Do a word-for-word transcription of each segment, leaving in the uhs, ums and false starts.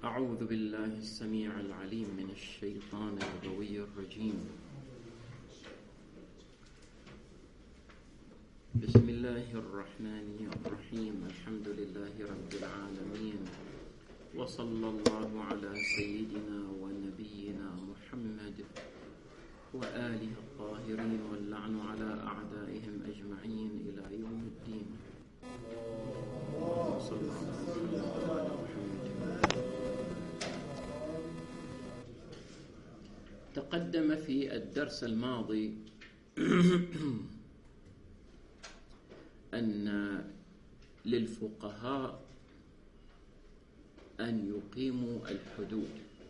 أعوذ بالله السميع العليم من الشيطان الغوي الرجيم. بسم الله الرحمن الرحيم. الحمد لله رب العالمين، وصلى الله على سيدنا ونبينا محمد وآله الطاهرين، واللعن على أعدائهم أجمعين إلى يوم الدين. صلى الله على محمد. تقدم في الدرس الماضي أن للفقهاء أن يقيموا الحدود،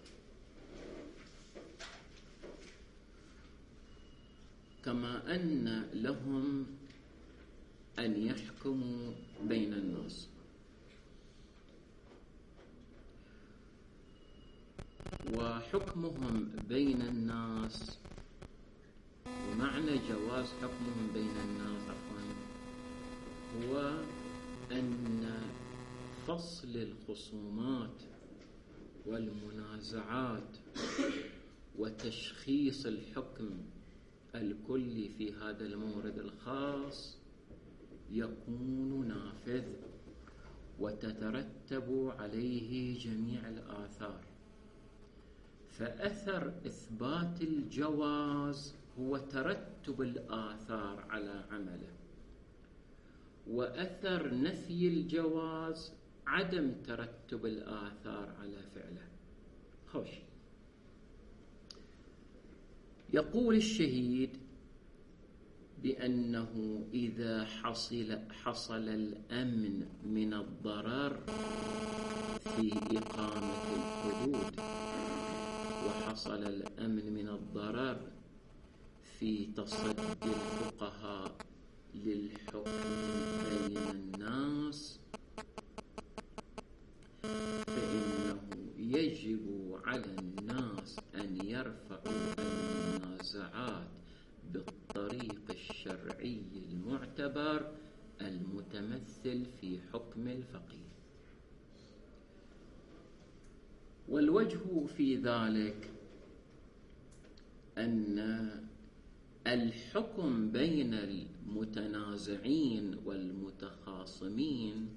كما أن لهم أن يحكموا بين الناس. وحكمهم بين الناس، ومعنى جواز حكمهم بين الناس عفوا هو أن فصل الخصومات والمنازعات وتشخيص الحكم الكلي في هذا المورد الخاص يكون نافذ وتترتب عليه جميع الآثار. فأثر إثبات الجواز هو ترتب الآثار على عمله، وأثر نفي الجواز عدم ترتب الآثار على فعله. خوش. يقول الشهيد بأنه إذا حصل حصل الأمن من الضرر في إقامة الحدود، وحصل الأمن من الضرر في تصدي الفقهاء للحكم بين الناس، فإنه يجب على الناس أن يرفعوا المنازعات بالطريق الشرعي المعتبر المتمثل في حكم الفقيه. والوجه في ذلك أن الحكم بين المتنازعين والمتخاصمين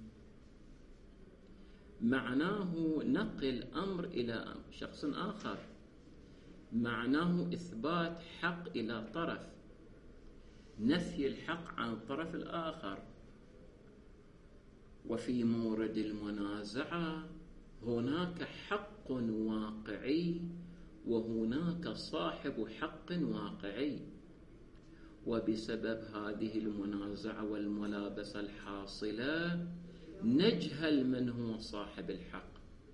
معناه نقل أمر إلى شخص آخر، معناه إثبات حق إلى طرف، نفي الحق عن الطرف الآخر. وفي مورد المنازعة هناك حق واقعي وهناك صاحب حق واقعي، وبسبب هذه المنازعة والملابسة الحاصلة نجهل من هو صاحب الحق،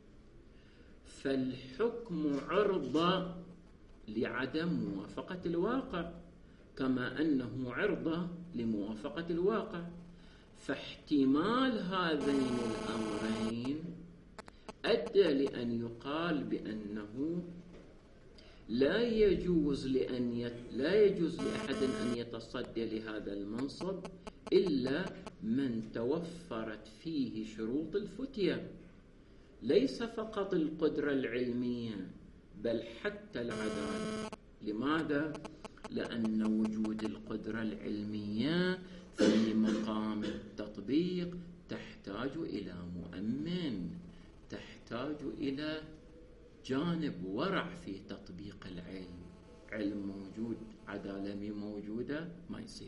فالحكم عرضة لعدم موافقة الواقع كما أنه عرضة لموافقة الواقع. فاحتمال هذين الأمرين أدى لأن يقال بأنه لا يجوز لأن يت... لا يجوز لأحد أن يتصدى لهذا المنصب إلا من توفرت فيه شروط الفتية، ليس فقط القدرة العلمية بل حتى العدالة. لماذا؟ لأن وجود القدرة العلمية في مقام التطبيق تحتاج إلى مؤمن، تحتاج إلى جانب ورع في تطبيق العلم. علم موجود، عدالة مي موجودة، ما يصير.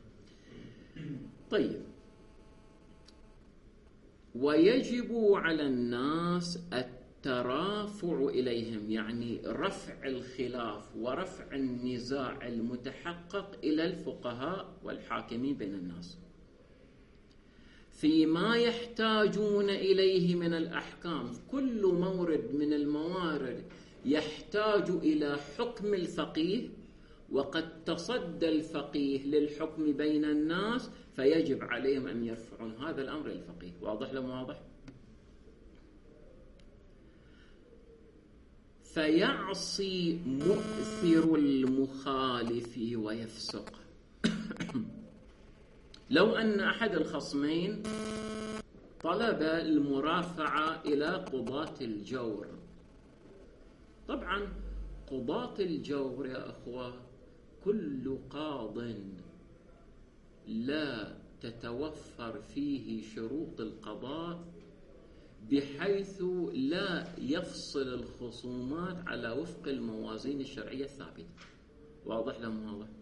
طيب، ويجب على الناس الترافع إليهم، يعني رفع الخلاف ورفع النزاع المتحقق إلى الفقهاء والحاكمين بين الناس فيما يحتاجون إليه من الأحكام. كل مورد من الموارد يحتاج إلى حكم الفقيه، وقد تصدى الفقيه للحكم بين الناس، فيجب عليهم أن يرفعون هذا الأمر للفقيه. واضح لهم؟ واضح. فيعصي مؤثر المخالف ويفسق. لو أن أحد الخصمين طلب المرافعة إلى قضاة الجور. طبعا قضاة الجور يا أخوة كل قاض لا تتوفر فيه شروط القضاء بحيث لا يفصل الخصومات على وفق الموازين الشرعية الثابتة. واضح لهم؟ واضح.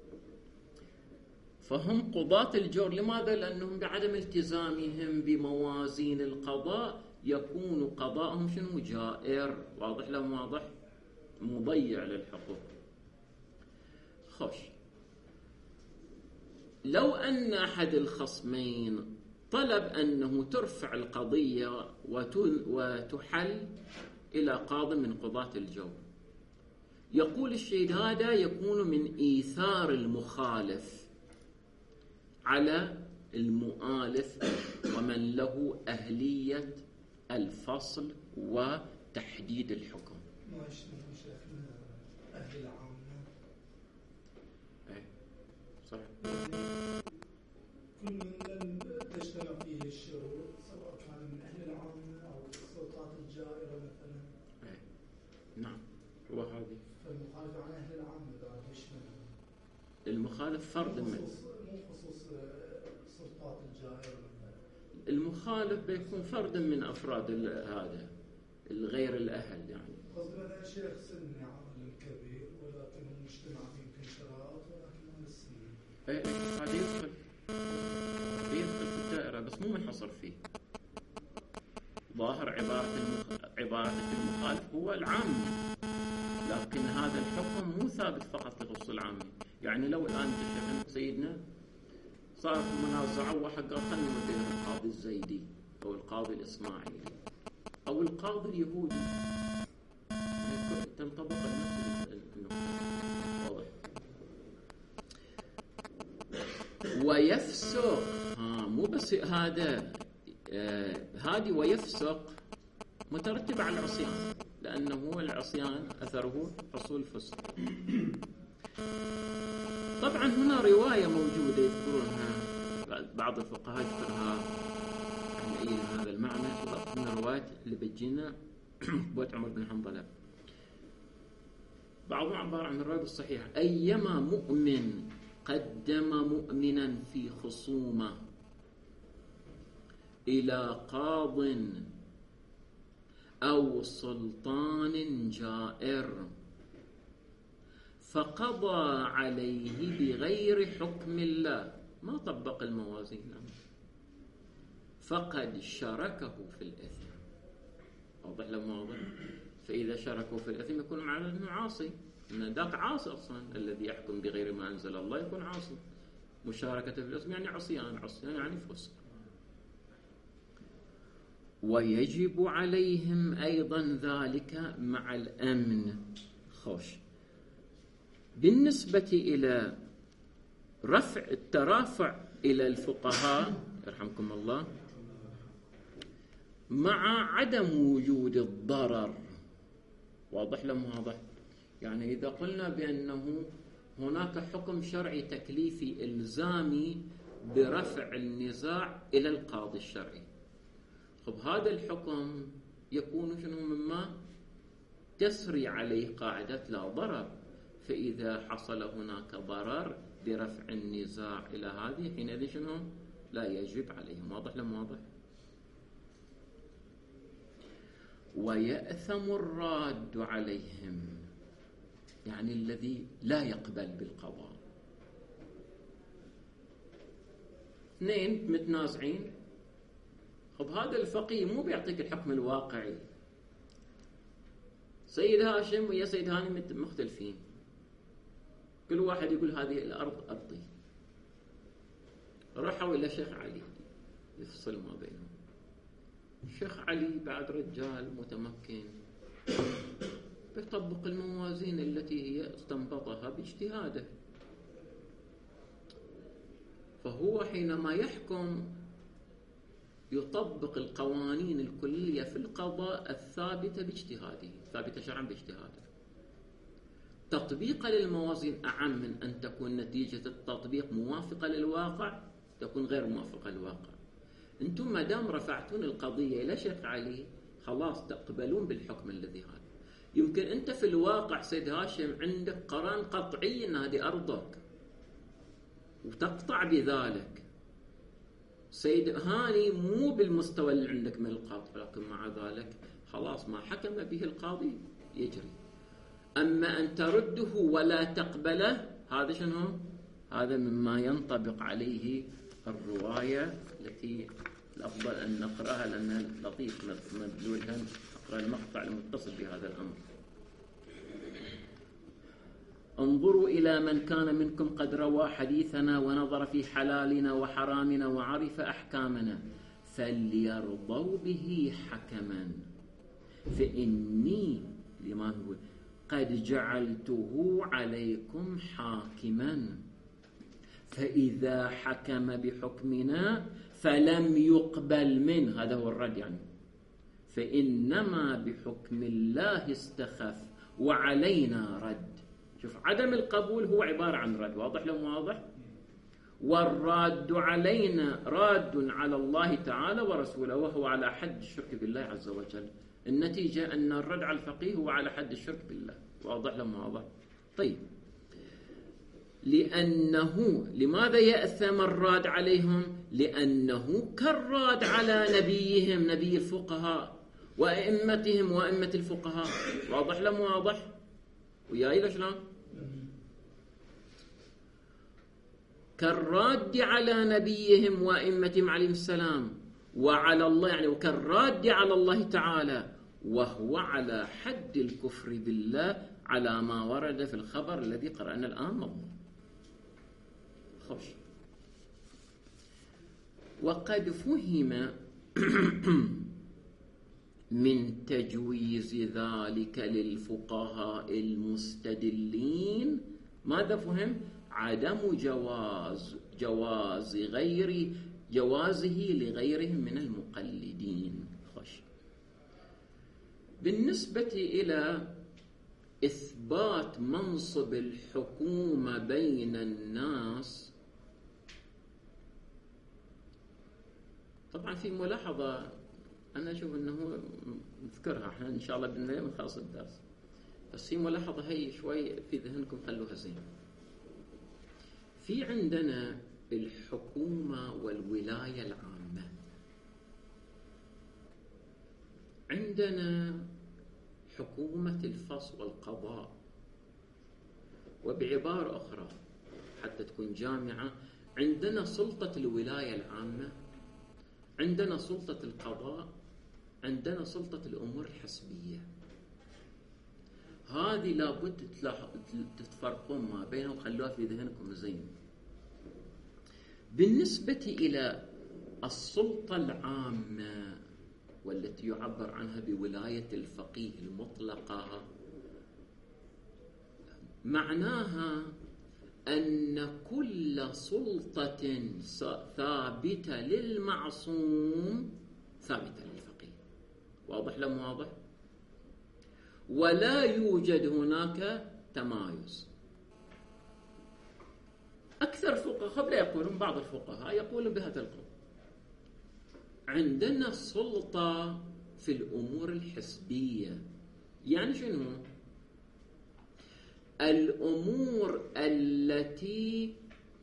فهم قضاة الجور. لماذا؟ لأنهم بعدم التزامهم بموازين القضاء يكون قضاءهم شنو؟ جائر. واضح لهم؟ واضح. مضيع للحقوق. خوش، لو أن أحد الخصمين طلب أنه ترفع القضية وتحل إلى قاض من قضاة الجور، يقول الشيخ هذا يكون من إيثار المخالف على المؤالف ومن له أهلية الفصل وتحديد الحكم. ما يشمل شيخنا أهل العامة؟ أي صح. كل من لم تجتمع فيه الشروط سواء كان من أهل العامة أو السلطات الجائرة مثلا. أي نعم. وهذه فالمخالف عن أهل العامة بعد يشمل المخالف فرد من مو خصوص السلطات الجائرة مثلا. المخالف بيكون فرد من أفراد هذا الغير الأهل. يعني قصدي مثلا شيخ سن عالم كبير ولكن المجتمع فيه يمكن شرائط ولكن ما السن. اي هذا يدخل يدخل في الدائرة بس مو منحصر فيه. ظاهر عبارة المخ... عبارة المخالف هو العامي، لكن هذا الحكم مو ثابت فقط يخص العامي. يعني لو الآن سيدنا صار منازعة وواحد قال خلينا نوديها القاضي الزيدي أو القاضي الإسماعيلي أو القاضي اليهودي، تنطبق نفس النقطة. واضح. ويفسق ها مو بس هذا آه هذه ويفسق مترتب على العصيان، لأنه العصيان أثره حصول فسق. طبعا هنا رواية موجودة يذكرونها بعض الفقهاء يذكرها عن أي هذا المعنى. من الروايات اللي بتجينا بوت عمر بن حنظلة، بعضهم عبارة عن الرواية الصحيحة: أيما مؤمن قدم مؤمنا في خصومة إلى قاض أو سلطان جائر فقضى عليه بغير حكم الله، ما طبق الموازين، فقد شاركه في الإثم. واضح لهم؟ واضح. فإذا شاركوا في الإثم يكون معناه أنه عاصي، أن ذاك عاصي أصلا. الذي يحكم بغير ما أنزل الله يكون عاصي. مشاركة في الإثم يعني عصيان، عصيان يعني فسق. ويجب عليهم أيضا ذلك مع الأمن. خوش، بالنسبة إلى رفع الترافع إلى الفقهاء يرحمكم الله مع عدم وجود الضرر. واضح لهم؟ واضح. يعني إذا قلنا بأنه هناك حكم شرعي تكليفي إلزامي برفع النزاع إلى القاضي الشرعي، خب هذا الحكم يكون شنو؟ مما تسري عليه قاعدة لا ضرر. فإذا حصل هناك ضرر برفع النزاع إلى هذه حينئذ شنو؟ لا يجب عليهم. واضح لهم؟ واضح. ويأثم الراد عليهم، يعني الذي لا يقبل بالقضاء. اثنين متنازعين، خب هذا الفقيه مو بيعطيك الحكم الواقعي. سيد هاشم ويا سيد هاني مختلفين، كل واحد يقول هذه الأرض أرضي. راحوا إلى شيخ علي يفصل ما بينهم. الشيخ علي بعد رجال متمكن بيطبق الموازين التي هي استنبطها باجتهاده، فهو حينما يحكم يطبق القوانين الكلية في القضاء الثابتة باجتهاده، ثابتة شرعا باجتهاده. تطبيق للموازين أعم من أن تكون نتيجة التطبيق موافقة للواقع، تكون غير موافقة للواقع. أنتم ما دام رفعتون القضية إلى شيخ علي خلاص تقبلون بالحكم الذي هذا. يمكن أنت في الواقع سيد هاشم عندك قران قطعي أن هذه أرضك وتقطع بذلك. سيد هاني مو بالمستوى اللي عندك من القاطع، لكن مع ذلك خلاص ما حكم به القاضي يجري. أما أن ترده ولا تقبله هذا شنو؟ هذا مما ينطبق عليه الرواية التي الأفضل أن نقرأها لأنها لطيف مدلولها. أقرأ المقطع المتصل بهذا الأمر. انظروا إلى من كان منكم قد روى حديثنا ونظر في حلالنا وحرامنا وعرف أحكامنا فليرضوا به حكما فإني لما هو قد جعلته عليكم حاكما فإذا حكم بحكمنا فلم يقبل منه، هذا هو الرد يعني، فإنما بحكم الله استخف وعلينا رد. شوف عدم القبول هو عبارة عن رد، واضح لو واضح؟ والراد علينا راد على الله تعالى ورسوله وهو على حد الشرك بالله عز وجل. النتيجة أن الرد على الفقيه هو على حد الشرك بالله، واضح لو واضح؟ طيب لأنه لماذا يأثم الراد عليهم؟ لأنه كالراد على نبيهم نبي الفقهاء وأئمتهم وأئمة الفقهاء، واضح لو واضح؟ وياي شلون؟ كالراد على نبيهم وأئمتهم عليهم السلام وعلى الله يعني، وكالراد على الله تعالى وهو على حد الكفر بالله على ما ورد في الخبر الذي قرأنا الآن مضمون. خوش. وقد فهم من تجويز ذلك للفقهاء المستدلين ماذا فهم؟ عدم جواز جواز غير جوازه لغيرهم من المقلدين. خوش. بالنسبة إلى إثبات منصب الحكومة بين الناس، طبعا في ملاحظة أنا أشوف أنه نذكرها احنا إن شاء الله بإذن الله نخلص الدرس، بس في ملاحظة هي شوي في ذهنكم خلوها زين. في عندنا الحكومة والولاية العامة، عندنا حكومة الفصل والقضاء، وبعبارة أخرى حتى تكون جامعة عندنا سلطة الولاية العامة، عندنا سلطة القضاء، عندنا سلطة الأمور الحسبية. هذه لابد تتفرقون ما بينها وخلوها في ذهنكم زين. بالنسبة إلى السلطة العامة والتي يعبر عنها بولاية الفقيه المطلقة، معناها أن كل سلطة ثابتة للمعصوم ثابتة للفقيه، واضح لم واضح؟ ولا يوجد هناك تمايز. أكثر فقهاء لا يقولون، بعض الفقهاء يقولون بهذا القول. عندنا سلطة في الأمور الحسبية، يعني شنو؟ الأمور التي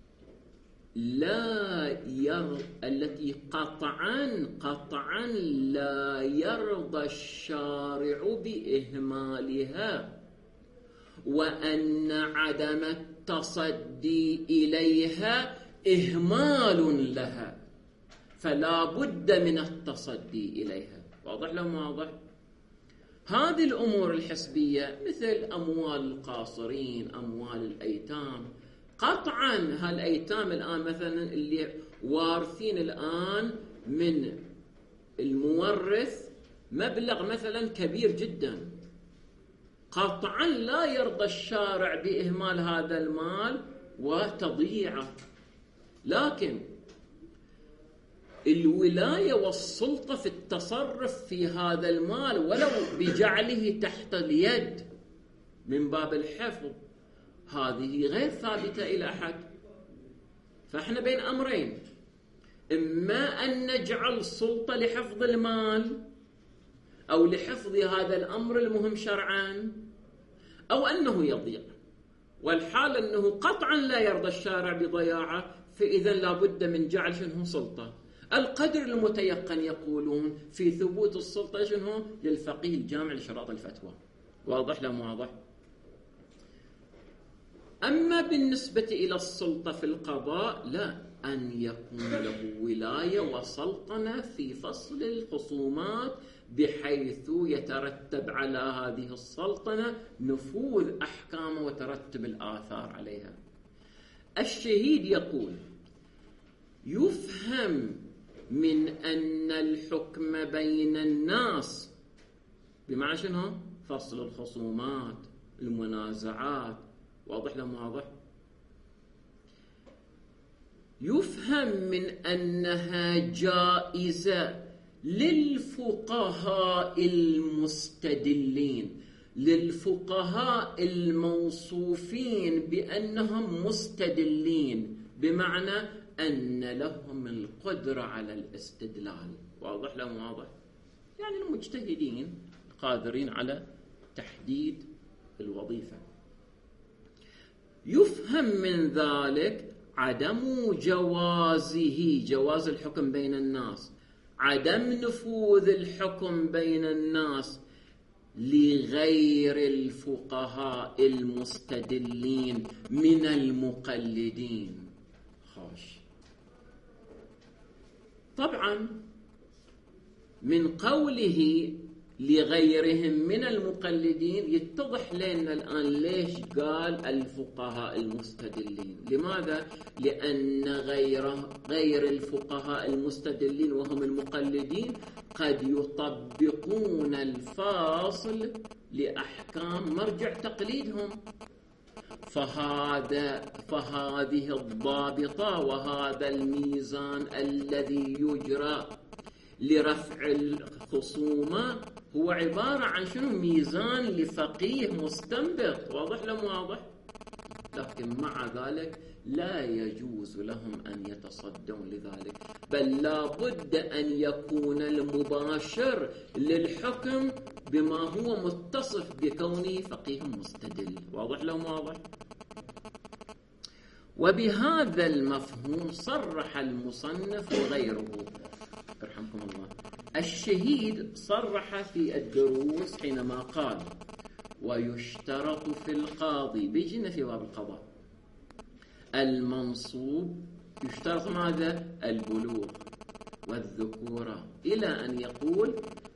لا ير... التي قطعا قطعا لا يرضى الشارع بإهمالها، وأن عدم التصدي إليها إهمال لها، فلا بد من التصدي إليها، واضح لهم واضح؟ هذه الأمور الحسبية مثل أموال القاصرين، أموال الأيتام، قطعا هالأيتام الآن مثلا اللي وارثين الآن من المورث مبلغ مثلا كبير جدا، قطعا لا يرضى الشارع بإهمال هذا المال وتضييعه، لكن الولاية والسلطة في التصرف في هذا المال ولو بجعله تحت اليد من باب الحفظ هذه غير ثابتة إلى أحد. فإحنا بين أمرين، إما أن نجعل سلطة لحفظ المال أو لحفظ هذا الأمر المهم شرعا، أو أنه يضيع، والحال أنه قطعا لا يرضى الشارع بضياعه، فإذا لابد من جعل شنو سلطة. القدر المتيقن يقولون في ثبوت السلطة شنو للفقيه الجامع لشراط الفتوى. واضح لا مو واضح؟ أما بالنسبة إلى السلطة في القضاء لا، أن يكون له ولاية وسلطنة في فصل الخصومات بحيث يترتب على هذه السلطنة نفوذ أحكام وترتب الآثار عليها. الشهيد يقول يفهم من أن الحكم بين الناس بمعنى شنو؟ فصل الخصومات، المنازعات. واضح لا مو واضح؟ يفهم من أنها جائزة للفقهاء المستدلين، للفقهاء الموصوفين بأنهم مستدلين، بمعنى أن لهم القدرة على الاستدلال. واضح لا مو واضح؟ يعني المجتهدين قادرين على تحديد الوظيفة. يفهم من ذلك عدم جوازه، جواز الحكم بين الناس، عدم نفوذ الحكم بين الناس لغير الفقهاء المستدلين من المقلدين. خوش. طبعا من قوله لغيرهم من المقلدين يتضح لنا الآن ليش قال الفقهاء المستدلين. لماذا؟ لأن غير غير الفقهاء المستدلين وهم المقلدين قد يطبقون الفاصل لأحكام مرجع تقليدهم، فهذا فهذه الضابطة وهذا الميزان الذي يجرى لرفع الخصومة هو عبارة عن شنو؟ ميزان لفقيه مستنبط. واضح لا مو واضح؟ لكن مع ذلك لا يجوز لهم أن يتصدون لذلك، بل لا بد أن يكون المباشر للحكم بما هو متصف بكونه فقيه مستدل. واضح لا مو واضح؟ وبهذا المفهوم صرح المصنف وغيره رحمكم الله. الشهيد صرح في الدروس حينما قال ويشترط في القاضي، بيجينا في باب القضاء، المنصوب يشترط ماذا؟ البلوغ والذكورة، إلى أن يقول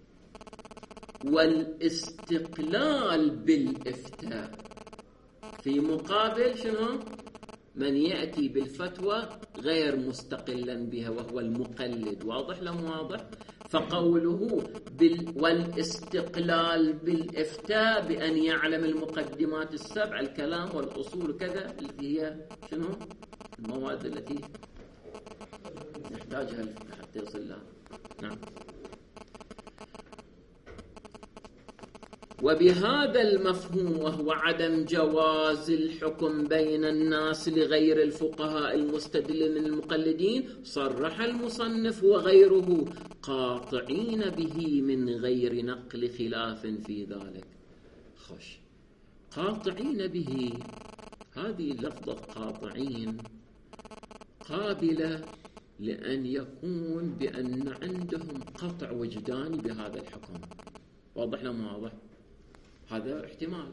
والاستقلال بالإفتاء، في مقابل شنو؟ من يأتي بالفتوى غير مستقلا بها وهو المقلد. واضح لا مو واضح؟ فقوله بال والاستقلال بالإفتاء بأن يعلم المقدمات السبع، الكلام والأصول كذا، التي هي شنو؟ المواد التي نحتاجها حتى يصل لها. نعم. وبهذا المفهوم وهو عدم جواز الحكم بين الناس لغير الفقهاء المستدلين من المقلدين، صرح المصنف وغيره قاطعين به من غير نقل خلاف في ذلك. خش. قاطعين به، هذه اللفظة قاطعين قابلة لأن يكون بأن عندهم قطع وجداني بهذا الحكم. واضح لا مو واضح؟ هذا احتمال.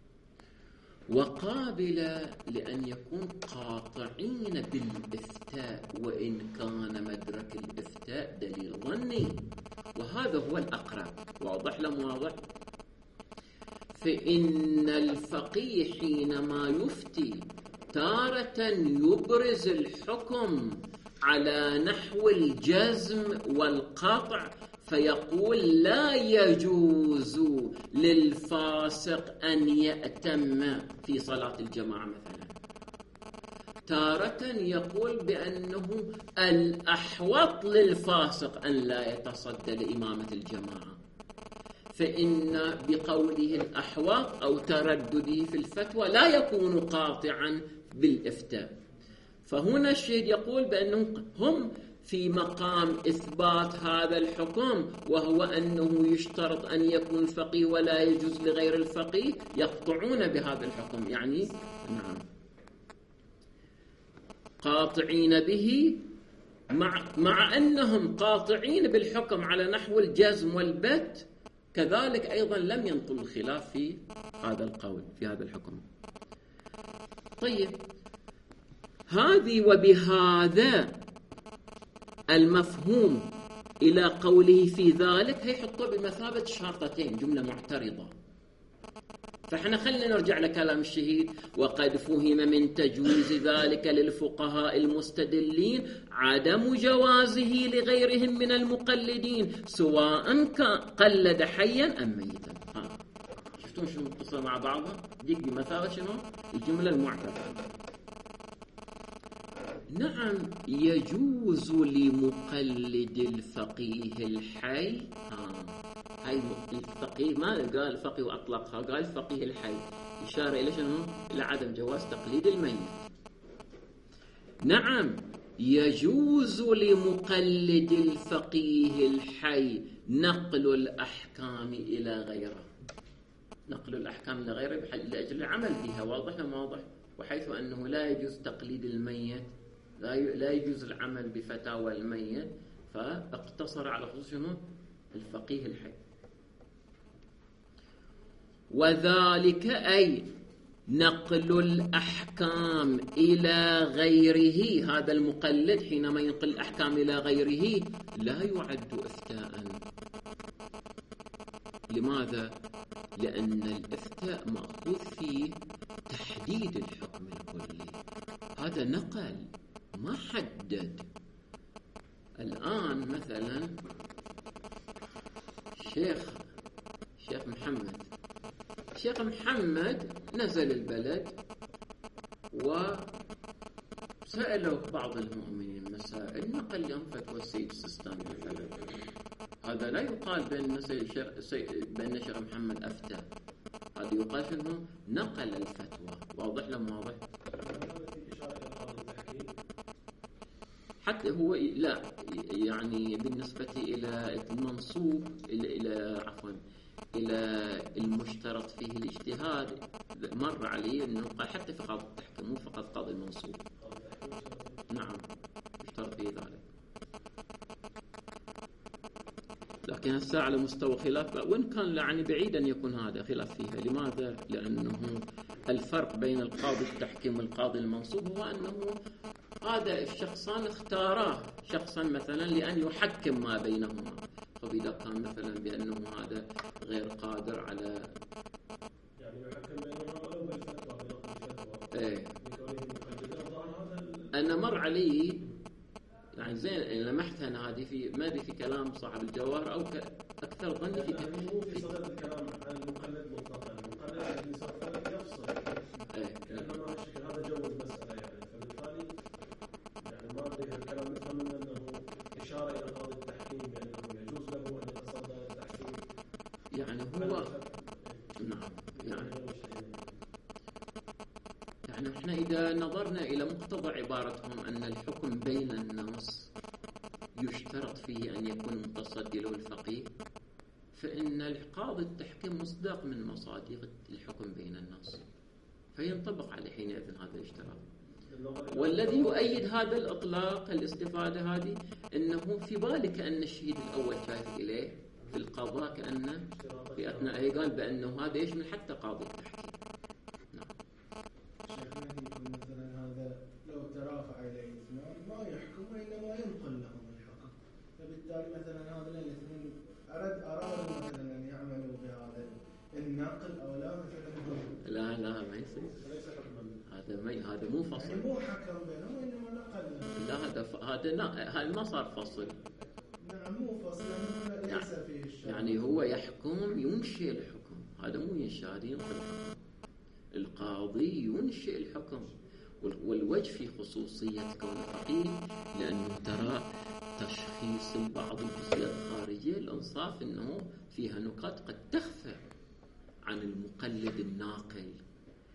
وقابلة لأن يكون قاطعين بالإفتاء وإن كان مدرك الإفتاء دليل ظني، وهذا هو الأقرب. واضح لا مو واضح؟ فإن الفقيه حينما يفتي تارة يبرز الحكم على نحو الجزم والقطع، فيقول لا يجوز للفاسق أن يأتم في صلاة الجماعة مثلا. تارة يقول بأنه الأحوط للفاسق أن لا يتصدى لإمامة الجماعة، فإن بقوله الأحوط أو تردده في الفتوى لا يكون قاطعا بالإفتاء. فهنا الشيخ يقول بأنهم هم في مقام إثبات هذا الحكم، وهو أنه يشترط أن يكون الفقيه ولا يجوز لغير الفقيه، يقطعون بهذا الحكم. يعني نعم قاطعين به، مع, مع أنهم قاطعين بالحكم على نحو الجزم والبت، كذلك أيضا لم ينقل الخلاف في هذا القول في هذا الحكم. طيب هذه وبهذا المفهوم إلى قوله في ذلك هيحطه بمثابة شرطتين، جملة معترضة. فاحنا خلينا نرجع لكلام الشهيد: وقد فهم من تجويز ذلك للفقهاء المستدلين عدم جوازه لغيرهم من المقلدين سواء قلد حيا أم ميتا. ها شفتون شنو متصل مع بعضها؟ ديك بمثابة شنو؟ الجملة المعترضة. نعم يجوز لمقلد الفقيه الحي. ها هاي الفقيه ما قال الفقيه وأطلقها، قال الفقيه الحي، إشارة إلى شنو؟ إلى عدم جواز تقليد الميت. نعم يجوز لمقلد الفقيه الحي نقل الأحكام إلى غيره، نقل الأحكام إلى غيره لأجل العمل بها. واضح أم واضح؟ وحيث أنه لا يجوز تقليد الميت، لا يجوز العمل بفتاوى الميت، فاقتصر على خصوص شنو؟ الفقيه الحي. وذلك أي نقل الأحكام إلى غيره، هذا المقلد حينما ينقل الأحكام إلى غيره لا يعد إفتاء. لماذا؟ لأن الإفتاء مأخوذ فيه تحديد الحكم الكلي، هذا نقل ما حدد. الآن مثلا شيخ شيخ محمد شيخ محمد نزل البلد وسأله بعض المؤمنين مسائل، نقل لهم فتوى السيد السيستاني مثلا. هذا لا يقال بأن بأن شيخ محمد أفتى، هذا يقال أنه نقل الفتوى. واضح لهم واضح؟ حتى هو لا يعني بالنسبة إلى المنصوب إلى إلى عفوا إلى المشترط فيه الاجتهاد، مر عليه أنه حتى في قاضي التحكيم مو فقط قاضي المنصوب. نعم يشترط فيه ذلك، لكن هسه على مستوى خلاف، وإن كان يعني بعيدا يكون هذا خلاف فيها. لماذا؟ لأنه الفرق بين القاضي التحكيم والقاضي المنصوب هو أنه هذا الشخصان اختاراه شخصا مثلا لأن يحكم ما بينهما، فإذا كان مثلا بأنه هذا غير قادر على يعني يحكم بينهما ولو بالفتوى بنقل الفتوى. ايه أنا مر علي يعني زين لمحت أنا هذه في ما أدري في كلام صاحب الجواهر أو أكثر ظني في يعني مو في صدد الكلام عن المقلد مطلقا، المقلد يعني سوف يفصل ايه لأنه ما هالشكل هذا جو المسألة يعني، فبالتالي يعني ما أدري الكلام نفهم منه أنه إشارة إلى قاضي التحكيم، يعني أنه يجوز له أن يتصدى للتحكيم. يعني هو نعم يعني يعني احنا إذا نظرنا إلى مقتضى عبارتهم أن الحكم بين الناس يشترط فيه أن يكون متصدي له الفقيه، فإن القاضي التحكيم مصداق من مصادق الحكم بين الناس، فينطبق عليه حينئذ هذا الاشتراط. والذي يؤيد هذا الإطلاق الاستفادة هذه أنه في بالك أن الشهيد الأول شايف إليه في القضاء كأنه في أثناء قال بأنه هذا يشمل حتى قاضي التحكيم. ترافع إليه اثنان ما يحكم وإنما ينقل لهم الحكم، فبالتالي مثلا هذين الاثنين أراد أرادوا مثلا أن يعملوا بهذا النقل أو لا مثلا لا لا ما يصير، هذا ما هذا مو فصل، يعني مو حكم بينهم وإنما نقل لهم. لا هذا ف... هذا هذا ما صار فصل. نعم مو فصل ليس يعني فيه الشرع، يعني هو يحكم ينشئ الحكم، هذا مو ينشئ هذا ينقل الحكم. القاضي ينشئ الحكم، والوجه في خصوصية كون فقيه لأنه ترى تشخيص بعض الجزئيات الخارجية الإنصاف أنه فيها نقاط قد تخفى عن المقلد الناقل،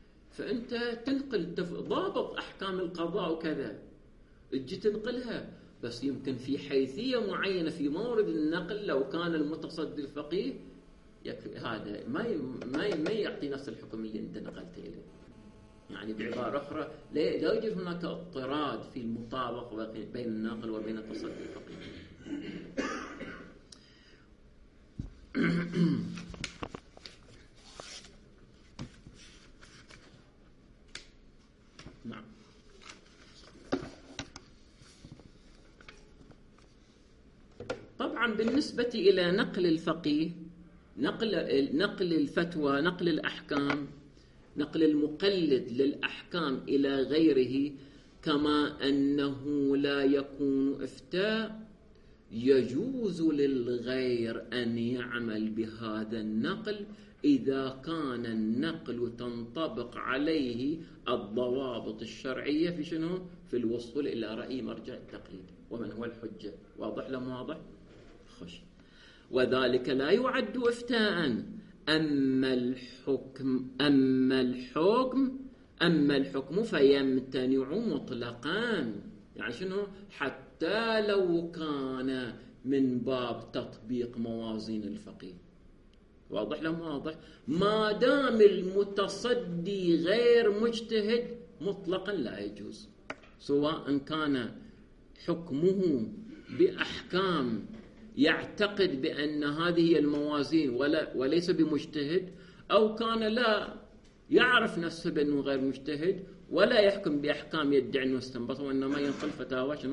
فأنت تنقل ضابط أحكام القضاء وكذا تجي تنقلها، بس يمكن في حيثية معينة في مورد النقل لو كان المتصدي الفقيه يكفي هذا ما ما ما يعطي نفس الحكم اللي أنت نقلت إليه. يعني بعبارة أخرى لا يوجد هناك اضطراد في المطابقة بين الناقل وبين التصدي الفقيه. نعم. طبعا بالنسبة إلى نقل الفقيه، نقل نقل الفتوى، نقل الأحكام، نقل المقلد للأحكام إلى غيره، كما أنه لا يكون إفتاء، يجوز للغير أن يعمل بهذا النقل إذا كان النقل تنطبق عليه الضوابط الشرعية في شنو؟ في الوصول إلى رأي مرجع التقليد ومن هو الحجة. واضح لم واضح؟ خش. وذلك لا يعد إفتاء. أما الحكم أما الحكم أما الحكم فيمتنع مطلقا. يعني شنو؟ حتى لو كان من باب تطبيق موازين الفقيه. واضح لم واضح؟ ما دام المتصدي غير مجتهد مطلقا لا يجوز، سواء كان حكمه بأحكام يعتقد بأن هذه هي الموازين ولا وليس بمجتهد، أو كان لا يعرف نفسه بأنه غير مجتهد ولا يحكم بأحكام يدعي أنه استنبطه، وإنما ينقل فتاوى شنو؟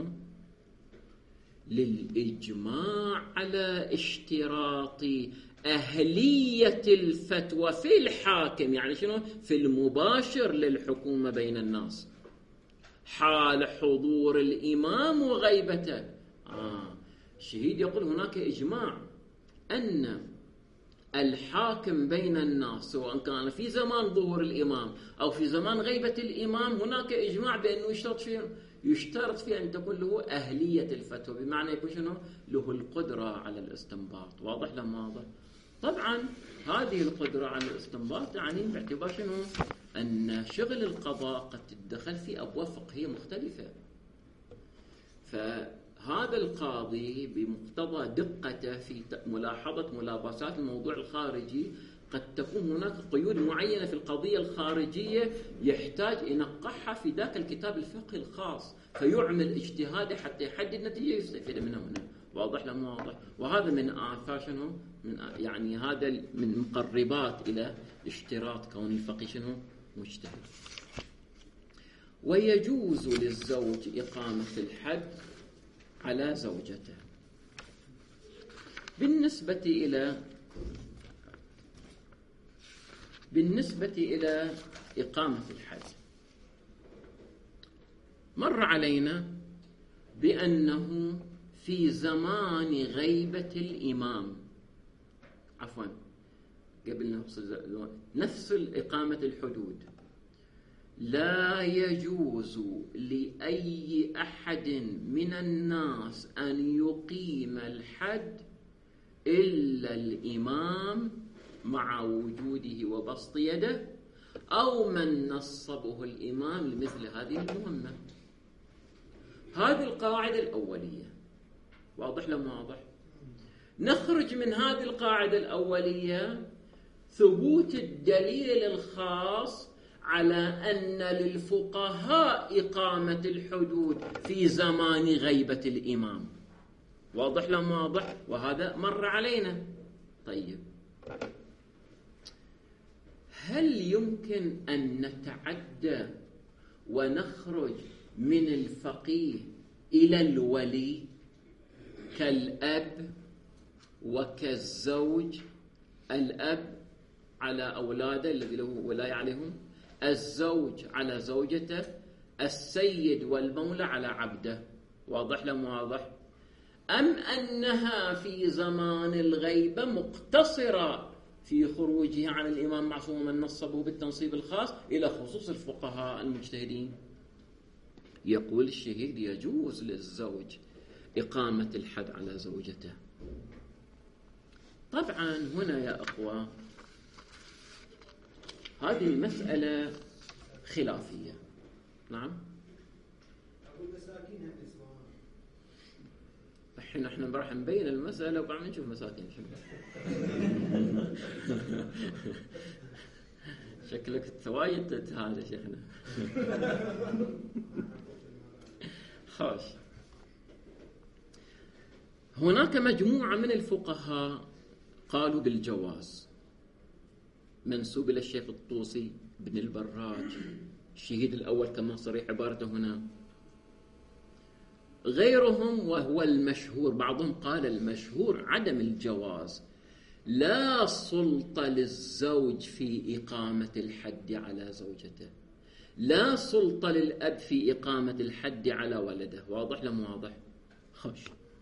للإجماع على اشتراط أهلية الفتوى في الحاكم. يعني شنو؟ في المباشر للحكومة بين الناس حال حضور الإمام وغيبته. آه. الشهيد يقول هناك إجماع أن الحاكم بين الناس سواء كان في زمان ظهور الإمام أو في زمان غيبة الإمام، هناك إجماع بأنه يشترط فيه يشترط فيه أن تكون له أهلية الفتوى، بمعنى يكون شنو؟ له القدرة على الاستنباط. واضح لم واضح؟ طبعا هذه القدرة على الاستنباط يعني باعتبار شنو؟ أن شغل القضاء قد تدخل في أبواب فقهية مختلفة. فهذا القاضي بمقتضى دقته في ملاحظة ملابسات الموضوع الخارجي قد تكون هناك قيود معينة في القضية الخارجية يحتاج ينقحها في ذاك الكتاب الفقهي الخاص، فيعمل اجتهاده حتى يحدد نتيجة يستفيد منها هنا. واضح لم واضح؟ وهذا من آثار شنو؟ من يعني هذا من مقربات إلى اشتراط كون الفقيه شنو؟ مجتهد. ويجوز للزوج إقامة الحد على زوجته. بالنسبة إلى بالنسبة إلى إقامة الحد، مر علينا بأنه في زمان غيبة الإمام، عفوا قبل نفس إقامة الحدود، لا يجوز لأي أحد من الناس أن يقيم الحد إلا الإمام مع وجوده وبسط يده أو من نصبه الإمام لمثل هذه المهمة. هذه القاعدة الأولية. واضح لم واضح؟ نخرج من هذه القاعدة الأولية ثبوت الدليل الخاص على أن للفقهاء إقامة الحدود في زمان غيبة الإمام. واضح لم واضح؟ وهذا مر علينا. طيب، هل يمكن أن نتعدى ونخرج من الفقيه إلى الولي كالأب وكالزوج؟ الأب على أولاده الذي له ولاية عليهم، الزوج على زوجته، السيد والمولى على عبده. واضح لم واضح؟ أم أنها في زمان الغيبة مقتصرة في خروجه عن الإمام معصوم من نصبه بالتنصيب الخاص إلى خصوص الفقهاء المجتهدين؟ يقول الشهيد يجوز للزوج إقامة الحد على زوجته. طبعا هنا يا أخوة هذه المسألة خلافية. نعم. الحين احنا راح نبين المسألة وبعدين نشوف مساكين شنو. شكلك وايد هذا شيخنا. خوش. هناك مجموعة من الفقهاء قالوا بالجواز، منسوب إلى الشيخ الطوسي، ابن البراج، الشهيد الأول كما صريح عبارته هنا. غيرهم وهو المشهور، بعضهم قال المشهور عدم الجواز، لا سلطة للزوج في إقامة الحد على زوجته، لا سلطة للأب في إقامة الحد على ولده. واضح لم واضح؟ خوش.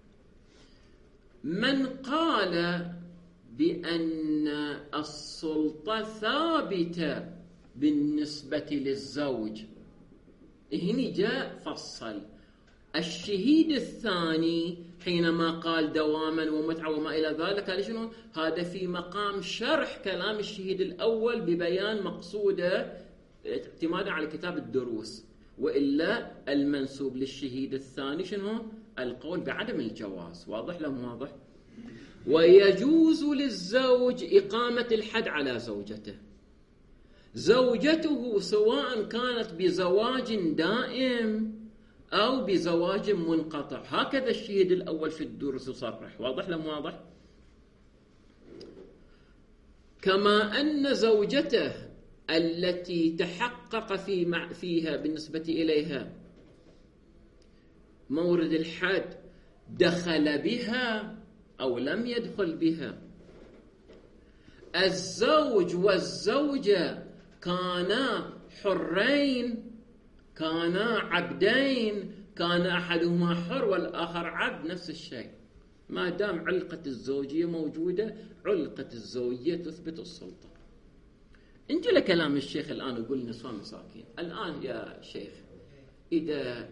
من قال بأن السلطة ثابتة بالنسبة للزوج، هنا جاء فصل. الشهيد الثاني حينما قال دواما ومتعة وما إلى ذلك، قال شنو؟ هذا في مقام شرح كلام الشهيد الأول ببيان مقصوده اعتمادا على كتاب الدروس، وإلا المنسوب للشهيد الثاني شنو؟ القول بعدم الجواز. واضح لم واضح؟ ويجوز للزوج إقامة الحد على زوجته، زوجته سواء كانت بزواج دائم أو بزواج منقطع، هكذا الشهيد الأول في الدروس يصرح. واضح لم واضح؟ كما أن زوجته التي تحقق في فيها بالنسبة إليها مورد الحد دخل بها أو لم يدخل بها، الزوج والزوجة كانا حرين، كانا عبدين، كان أحدهما حر والآخر عبد، نفس الشيء. ما دام علقة الزوجية موجودة، علقة الزوجية تثبت السلطة. انجي لكلام الشيخ الآن يقول نسوان مساكين. الآن يا شيخ، إذا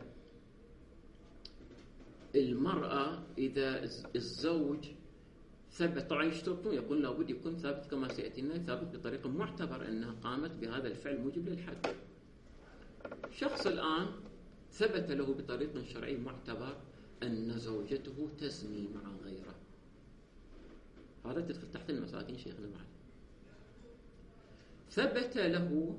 المرأة إذا الزوج ثبت، طبعا يشترطون يقول لابد يكون ثابت كما سيأتي لنا، ثابت بطريقة معتبر أنها قامت بهذا الفعل موجب للحد. شخص الآن ثبت له بطريق شرعي معتبر أن زوجته تزني مع غيره، هذا تدخل تحت المساكين شيخنا معنا. ثبت له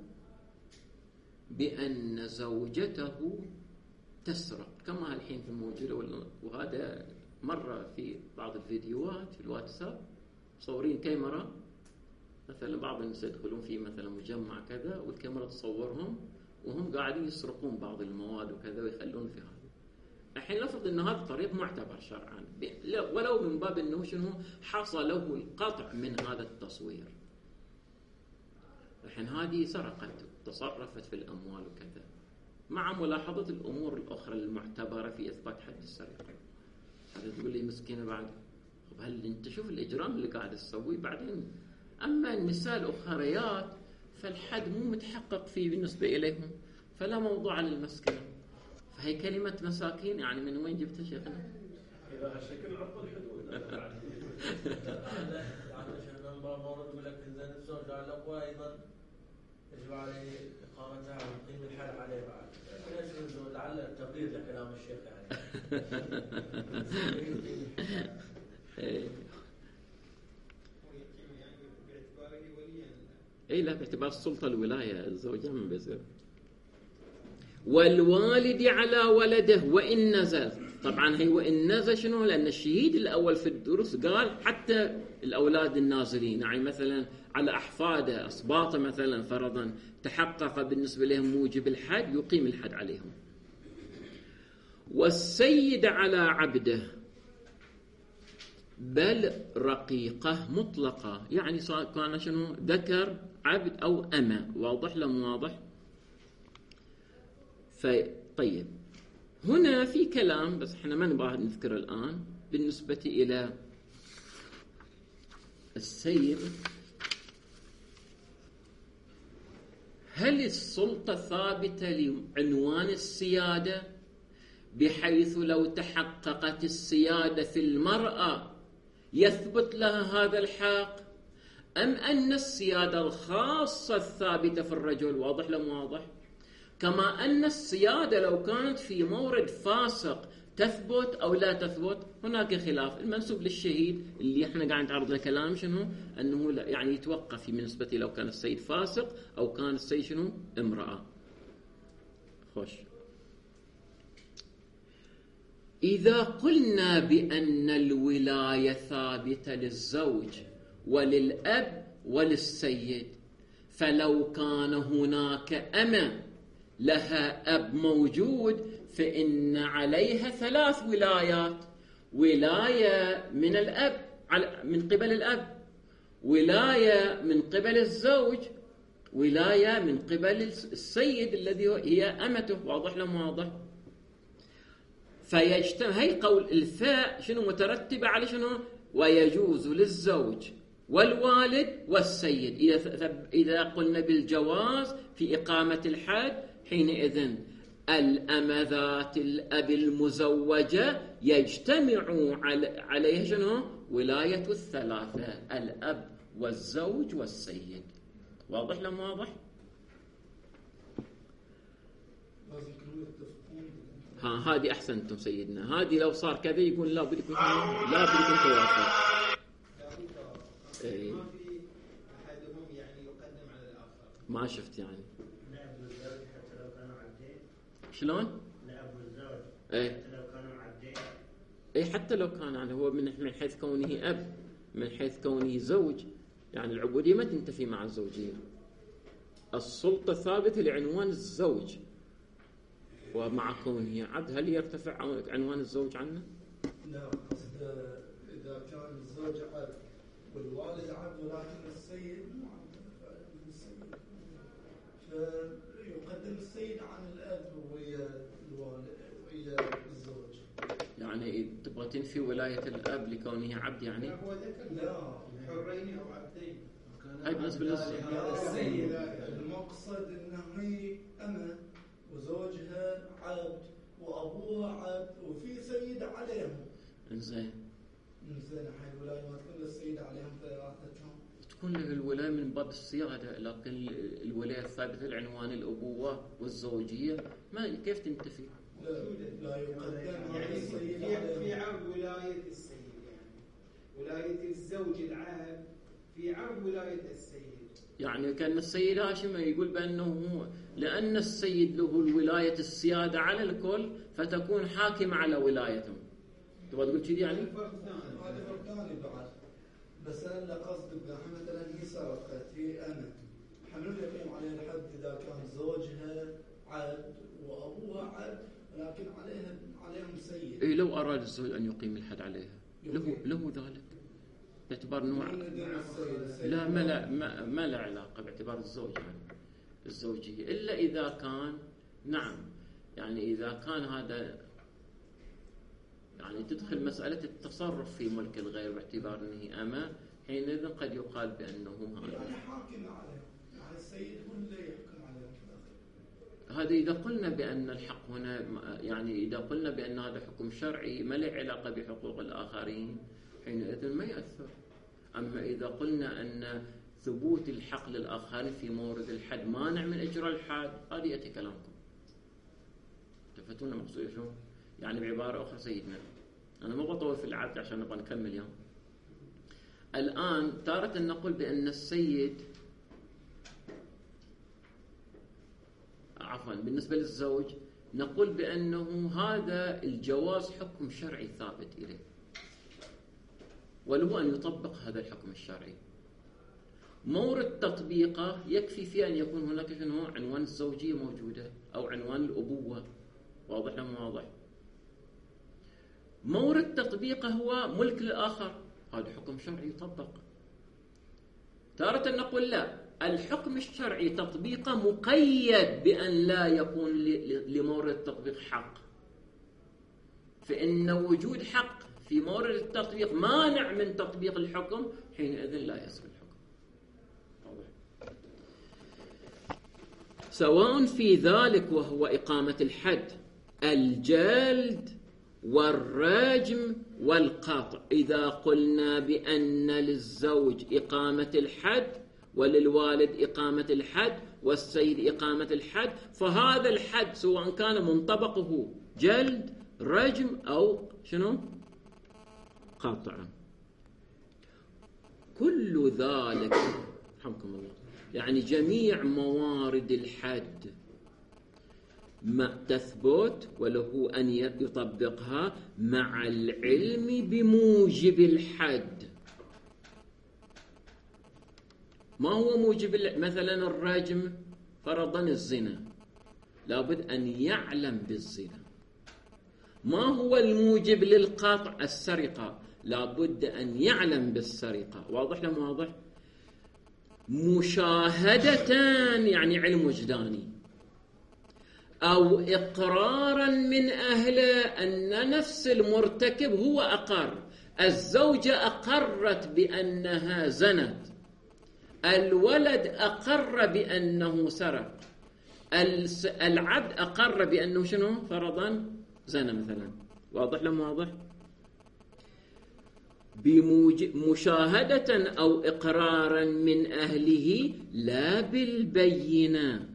بأن زوجته تسرق كما الحين في موجودة، وهذا مرة في بعض الفيديوهات في الواتساب مصورين كاميرا، مثلا بعض الناس يدخلون في مثلا مجمع كذا والكاميرا تصورهم وهم قاعدين يسرقون بعض المواد وكذا ويخلون في هذا. الحين نفرض ان هذا طريق معتبر شرعا، ولو من باب انه شنو حصل له القطع من هذا التصوير. الحين هذه سرقت، تصرفت في الاموال وكذا، مع ملاحظة الامور الاخرى المعتبرة في اثبات حد السرقة. هذا تقول لي مسكينة بعد، طب هل انت شوف الاجرام اللي قاعد تسويه بعدين. اما النساء الاخريات فالحد مو متحقق فيه بالنسبة إليهم، فلا موضوع للمسكنة. فهي كلمة مساكين يعني من وين جبتها شيخنا؟ إذا هالشكل عرض الحدود. هذا شيخنا مبارك يقول لك إذا الزوج على الأقوى أيضا يجب عليه إقامتها ويقيم الحد عليه بعد. لعل التقدير لكلام الشيخ يعني. اي لا، باعتبار السلطة الولاية، الزوجة من بزر. والوالد على ولده وإن نزل، طبعا هي وإن نزل شنو؟ لأن الشهيد الأول في الدروس قال حتى الأولاد النازلين، يعني مثلا على أحفاده أصباطه مثلا فرضا تحقق بالنسبة لهم موجب الحد، يقيم الحد عليهم. والسيد على عبده، بل رقيقة مطلقة، يعني سواء كان شنو ذكر عبد أو أمة. واضح لم واضح؟ طيب هنا في كلام بس احنا ما نبغى نذكره الآن بالنسبة إلى السيد. هل السلطة ثابتة لعنوان السيادة بحيث لو تحققت السيادة في المرأة يثبت لها هذا الحق، أم أن السيادة الخاصة الثابتة في الرجل؟ واضح لم واضح؟ كما أن السيادة لو كانت في مورد فاسق تثبت أو لا تثبت؟ هناك خلاف. المنسوب للشهيد اللي احنا قاعد نتعرض له كلام شنو؟ أنه يعني يتوقف بالنسبة لو كان السيد فاسق أو كان السيد شنو؟ امرأة. خوش. إذا قلنا بأن الولاية ثابتة للزوج وللأب وللسيد، فلو كان هناك أمة لها أب موجود فإن عليها ثلاث ولايات: ولاية من الأب من قبل الأب، ولاية من قبل الزوج، ولاية من قبل السيد الذي هي أمته. واضح لهم؟ واضح. فيجتمع هي قول الفاء شنو مترتبة على شنو؟ ويجوز للزوج والوالد والسيد. إذا إذا قلنا بالجواز في إقامة الحد، حينئذ الأمة ذات الأب المزوجة يجتمع عليها شنو؟ ولاية الثلاثة: الأب والزوج والسيد. واضح لهم؟ واضح. ها هذه أحسنتم سيدنا. هذه لو صار كذا يقول لا بد يكون لا بد يكون توافق. ما في أحدهم يعني يقدم على الآخر. ما شفت يعني. الأب والزوج حتى لو كانوا عبدين. شلون؟ الأب والزوج إيه. حتى لو كانوا عبدين. إيه حتى لو كان يعني هو من من حيث كونه أب، من حيث كونه زوج، يعني العبودية ما تنتفي مع الزوجية. السلطة ثابتة لعنوان الزوج، ومع كونه عبد هل يرتفع عنوان الزوج عنه؟ لا، قصد إذا كان الزوج عبد والوالد عبد ولكن السيد مو عبد، السيد فيقدم السيد عن الأب ويا الوالد ويا الزوج. يعني تبغى تنفي ولاية الأب لكونه عبد يعني؟ هو ذكر لا حرين أو عبدين. أي بالنسبة للسيد المقصد أنه هي أمة وزوجها عبد وأبوها عبد وفي سيد عليهم. إنزين. إنزين الحين الولاية ما تكون للسيد عليهم ثلاثتهم. تكون له الولاية من باب الصياغة، لكن الولاية الثابتة العنوان الأبوة والزوجية ما كيف تنتفي؟ لا لا يقدم يعني السيد في في عرض ولاية السيد، يعني ولاية الزوج العبد في عرض ولاية السيد. يعني كان السيد هاشم يقول بأنه لأن السيد له الولاية السيادة على الكل فتكون حاكم على ولايتهم. تبغى تقول كذي يعني؟ هذا فرق ثاني بعد. بس أنا قصدي مثلا هي سرقت، هي أنا حملوا يقيم عليها الحد إذا كان زوجها عبد وأبوها عبد، لكن عليها عليهم سيد. إيه لو أراد الزوج أن يقيم الحد عليها له له ذلك باعتبار نوع. لا ما لا ما, ما له علاقة باعتبار الزوج يعني الزوجية، إلا إذا كان نعم يعني إذا كان هذا يعني تدخل مسألة التصرف في ملك الغير باعتبار أنه أما، حينئذ قد يقال بأنه هذا يعني حاكم عليهم، يعني السيد هو اللي يحكم عليهم. هذا إذا قلنا بأن الحق هنا يعني إذا قلنا بأن هذا حكم شرعي ما له علاقة بحقوق الآخرين حينئذ ما يأثر. أما إذا قلنا أن ثبوت الحق للآخرين في مورد الحد مانع من إجراء الحد، هذه يأتي كلامكم. تفتون مقصود شو؟ يعني بعبارة أخرى سيدنا أنا ما بطول في العبد عشان نبغى نكمل يوم. الآن تارة نقول بأن السيد عفوا بالنسبة للزوج نقول بأنه هذا الجواز حكم شرعي ثابت إليه، وله أن يطبق هذا الحكم الشرعي. مورد تطبيقه يكفي فيه أن يكون هناك شنو عنوان الزوجية موجودة أو عنوان الأبوة. واضح لهم؟ واضح. مورد تطبيقه هو ملك الآخر، هذا حكم شرعي يطبق. تارة نقول لا، الحكم الشرعي تطبيقه مقيد بأن لا يكون لمورد التطبيق حق، فإن وجود حق في مورد التطبيق مانع من تطبيق الحكم، حينئذ لا يصل الحكم. واضح. سواء في ذلك وهو إقامة الحد، الجلد والرجم والقطع. إذا قلنا بأن للزوج إقامة الحد وللوالد إقامة الحد والسيد إقامة الحد، فهذا الحد سواء كان منطبقه جلد رجم أو شنو قطع. كل ذلك رحمكم الله يعني جميع موارد الحد ما تثبت وله أن يطبقها مع العلم بموجب الحد. ما هو موجب مثلا الرجم؟ فرضا الزنا لابد أن يعلم بالزنا. ما هو الموجب للقطع؟ السرقة لابد أن يعلم بالسرقة. واضح لم واضح؟ مشاهدة يعني علم وجداني، أو إقرارا من أهله أن نفس المرتكب هو أقر. الزوجة أقرت بأنها زنت، الولد أقر بأنه سرق، العبد أقر بأنه شنو فرضا زنا مثلا. واضح لم واضح؟ بمشاهدة أو إقرارا من أهله لا بالبينة،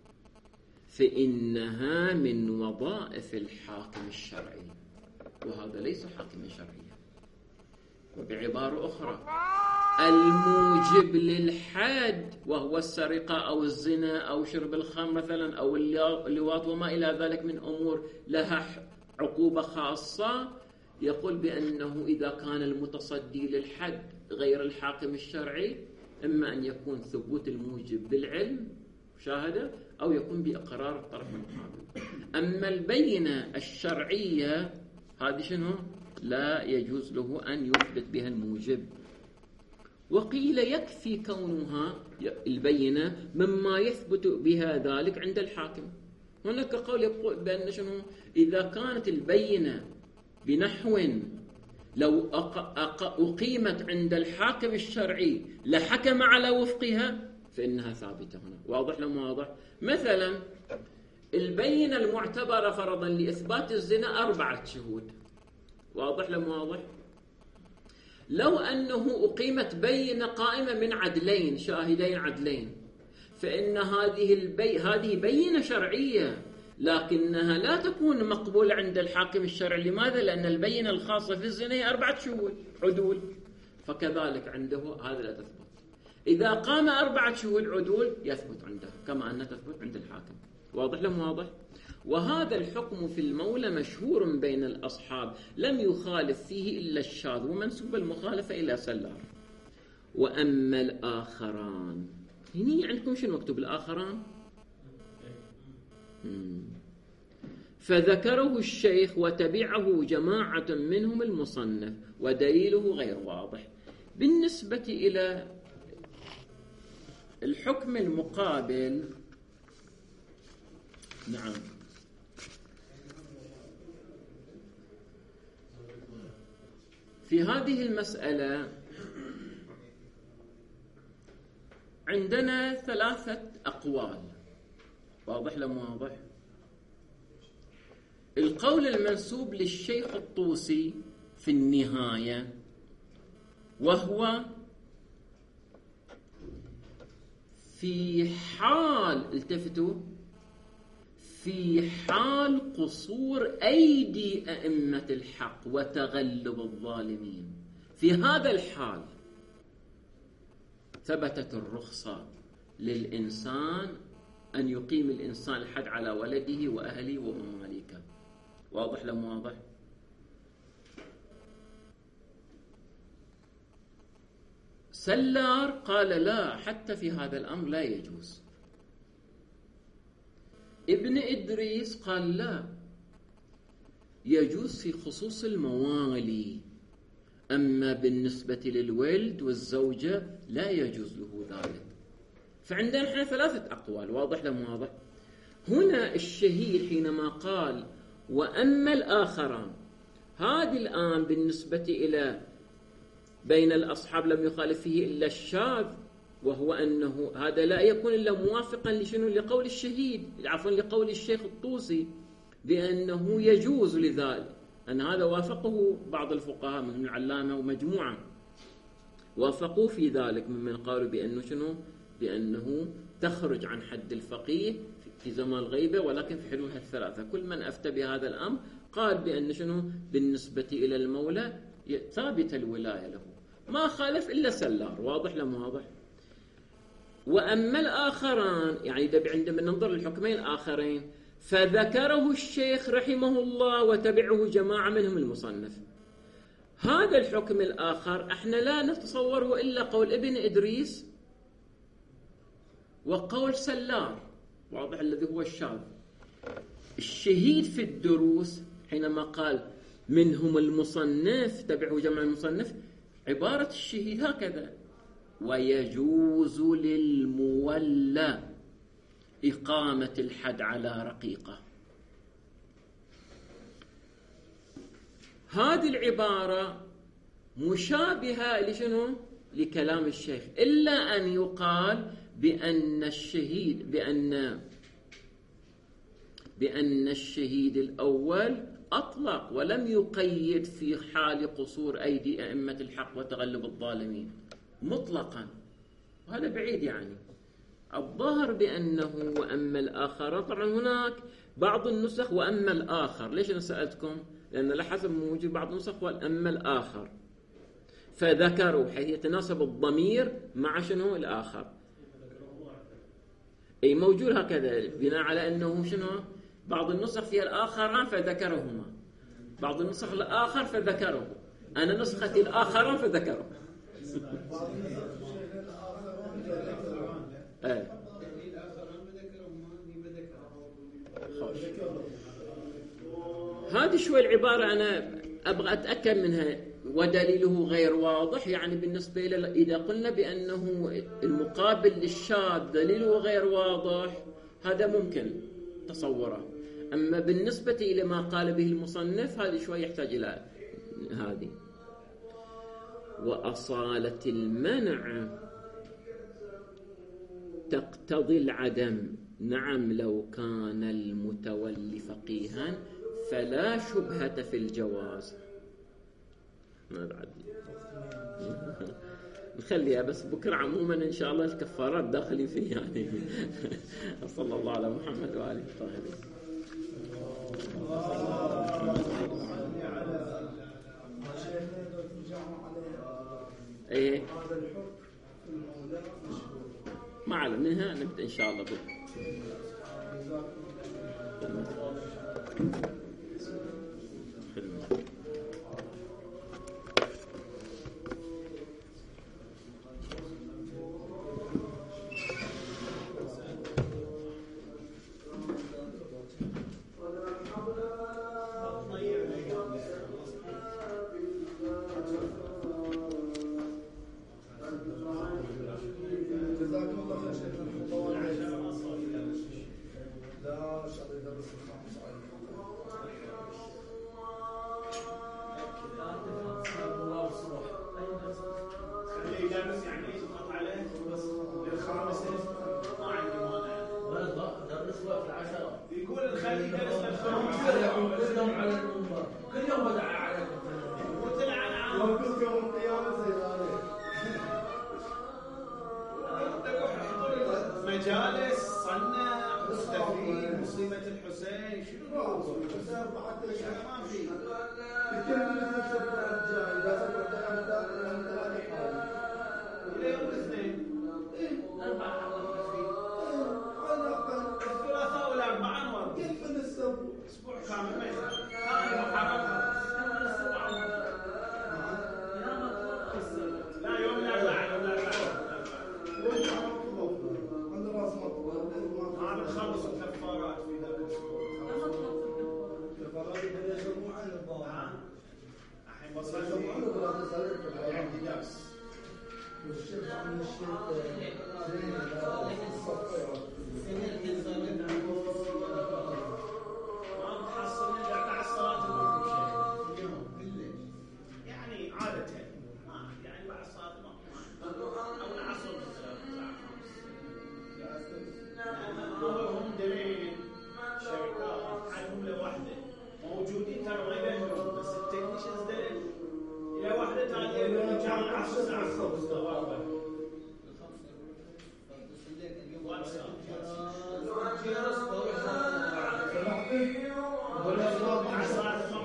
فإنها من وظائف الحاكم الشرعي، وهذا ليس حاكما شرعيا. وبعبارة أخرى الموجب للحد وهو السرقة أو الزنا أو شرب الخمر مثلا أو اللواط وما إلى ذلك من أمور لها عقوبة خاصة، يقول بأنه إذا كان المتصدي للحد غير الحاكم الشرعي إما أن يكون ثبوت الموجب بالعلم مشاهدة أو يكون بإقرار الطرف المقابل. أما البينة الشرعية هذه شنو؟ لا يجوز له أن يثبت بها الموجب. وقيل يكفي كونها البينة مما يثبت بها ذلك عند الحاكم. هناك قول يقول بأن شنو؟ إذا كانت البينة بنحو لو أق... أق... أقيمت عند الحاكم الشرعي لحكم على وفقها فإنها ثابتة هنا. واضح لم واضح؟ مثلا البينة المعتبرة فرضا لإثبات الزنا أربعة شهود. واضح لم واضح؟ لو أنه أقيمت بينة قائمة من عدلين شاهدين عدلين فإن هذه البي... هذه بينة شرعية لكنها لا تكون مقبولة عند الحاكم الشرعي. لماذا؟ لأن البينة الخاصة في الزنا هي أربعة شهود عدول، فكذلك عنده هذا لا تثبت. إذا قام أربعة شهود عدول يثبت عنده كما أنها تثبت عند الحاكم. واضح لم واضح؟ وهذا الحكم في المولى مشهور بين الأصحاب لم يخالف فيه إلا الشاذ ومنسوب المخالفة إلى سلار. وأما الآخران هنا عندكم شنو مكتوب الآخران؟ فذكره الشيخ وتبعه جماعة منهم المصنف ودليله غير واضح. بالنسبة إلى الحكم المقابل نعم في هذه المسألة عندنا ثلاثة أقوال. واضح لم واضح؟ القول المنسوب للشيخ الطوسي في النهاية وهو في حال التفتوا في حال قصور أيدي أئمة الحق وتغلب الظالمين، في هذا الحال ثبتت الرخصة للإنسان أن يقيم الإنسان الحد على ولده وأهله ومماليكه. واضح لم واضح؟ سلار قال لا، حتى في هذا الأمر لا يجوز. ابن إدريس قال لا، يجوز في خصوص الموالي، أما بالنسبة للولد والزوجة لا يجوز له ذلك. فعندنا احنا ثلاثة أقوال. واضح لم واضح؟ هنا الشهير حينما قال وأما الآخران، هذه الآن بالنسبة إلى بين الأصحاب لم يخالف فيه إلا الشاذ، وهو أنه هذا لا يكون إلا موافقا لشنو؟ لقول الشهيد، عفوا لقول الشيخ الطوسي بأنه يجوز لذلك، أن هذا وافقه بعض الفقهاء من العلامة ومجموعة وافقوا في ذلك ممن قالوا بأنه شنو؟ بأنه تخرج عن حد الفقيه في زمان الغيبة ولكن في حدودها الثلاثة. كل من أفتى بهذا الأمر قال بأن شنو بالنسبة إلى المولى ثابت الولاية له، ما خالف إلا سلار. واضح لم واضح؟ وأما الآخران يعني عندما ننظر للحكمين الآخرين فذكره الشيخ رحمه الله وتبعه جماعة منهم المصنف. هذا الحكم الآخر احنا لا نتصوره إلا قول ابن إدريس وقول سلار، واضح، الذي هو الشاذ. الشهيد في الدروس حينما قال منهم المصنف تبعه جمع المصنف، عبارة الشهيد هكذا: ويجوز للمولى إقامة الحد على رقيقة. هذه العبارة مشابهة لشنو؟ لكلام الشيخ، إلا أن يقال بأن الشهيد بأن بأن الشهيد الأول أطلق ولم يقيد في حال قصور أيدي أئمة الحق وتغلب الظالمين مطلقا، وهذا بعيد. يعني الظاهر بأنه وأما الآخر، طبعا هناك بعض النسخ وأما الآخر. ليش أنا سألتكم؟ لأن لحسب موجود بعض النسخ وأما الآخر، فذكروا حيث يتناسب الضمير مع شنو الآخر. أي موجود هكذا بناء على أنه شنو بعض النسخ فيها الآخران فذكرهما، بعض النسخ الآخر فذكره. أنا نسختي الآخران فذكره. ايه هذه شوي العبارة أنا أبغى أتأكد منها، ودليله غير واضح. يعني بالنسبة إلى إذا قلنا بأنه المقابل للشاذ دليله غير واضح، هذا ممكن تصوره. أما بالنسبة إلى ما قال به المصنف هذه شوي يحتاج إلى هذه. وأصالة المنع تقتضي العدم. نعم لو كان المتولي فقيها فلا شبهة في الجواز. ما بعد نخليها بس بكرة. عموما إن شاء الله الكفارات داخلين فيه يعني. صلى الله على محمد وآله الطاهرين. ايه ما علم منها، نبدأ إن شاء الله بكرة. ولا